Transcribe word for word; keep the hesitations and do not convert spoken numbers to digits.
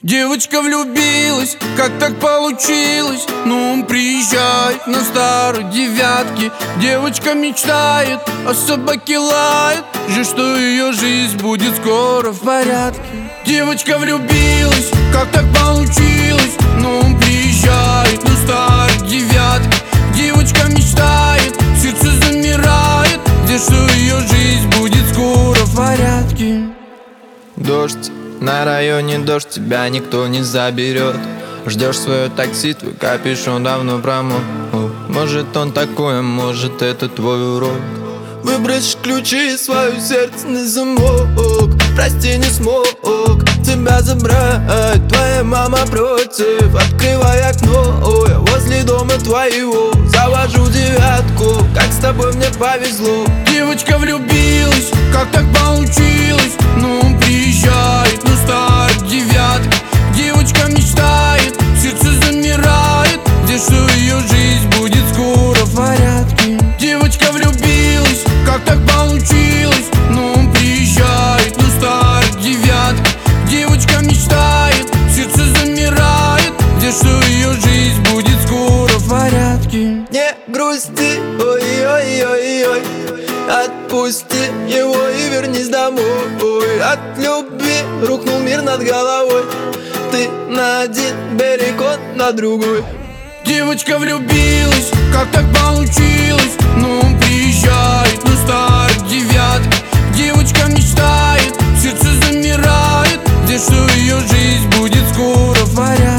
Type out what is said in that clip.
Девочка влюбилась, как так получилось? Ну, он приезжает на старой девятке. Девочка мечтает, а собаке лает же, что ее жизнь будет скоро в порядке. Девочка влюбилась, как так получилось? Ну, он приезжает на старой девятке. Девочка мечтает, сердце замирает, где, что ее жизнь будет скоро в порядке. Дождь, на районе дождь, тебя никто не заберет. Ждешь свое такси, твой капюшон давно промок. Может он такой, а может это твой урок. Выбрось ключи, свое сердце на замок. Прости, не смог тебя забрать, твоя мама против. Открывай окно, я возле дома твоего. Завожу девятку, как с тобой мне повезло. Девочка влюбилась, как так получилось? Ну, он приезжает на старой девятке. Девочка мечтает, сердце замирает, где, что ее жизнь будет скоро в порядке. Девочка влюбилась, как так получилось? Ну, он приезжает на старой девятке. Девочка мечтает, сердце замирает, где, что ее жизнь будет скоро в порядке. Не грусти, ой-ой-ой-ой, отпусти его и вернись домой. От любви рухнул мир над головой. Ты на один берег, он на другой. Девочка влюбилась, как так получилось? Ну, он приезжает на старой девятке. Девочка мечтает, сердце замирает, где, что ее жизнь будет скоро в порядке.